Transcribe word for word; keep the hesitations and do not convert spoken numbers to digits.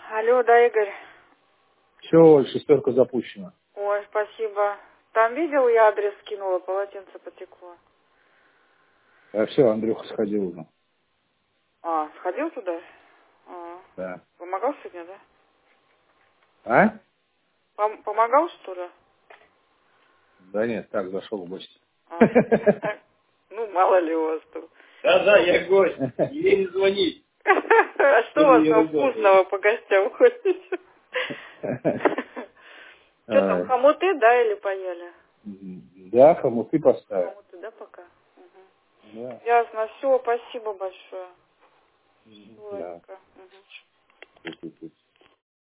Алло, да, Игорь. Все, шестерка запущена. Ой, спасибо. Там видел, я адрес скинула, полотенце потекло. А все, Андрюха сходил уже. А, сходил туда? А. Да. Помогал сегодня, да? А? Пом- помогал, что ли? Да нет, так, зашел в гости. А. Ну, мало ли у вас тут. Да-да, я гость. Ей не звонить. А что у вас там вкусного по гостям ходите? Что там, хомуты, да, или поели? Да, хомуты поставил. Хомуты, да, пока? Да. Ясно, все, спасибо большое. Да. Ладненько. Угу.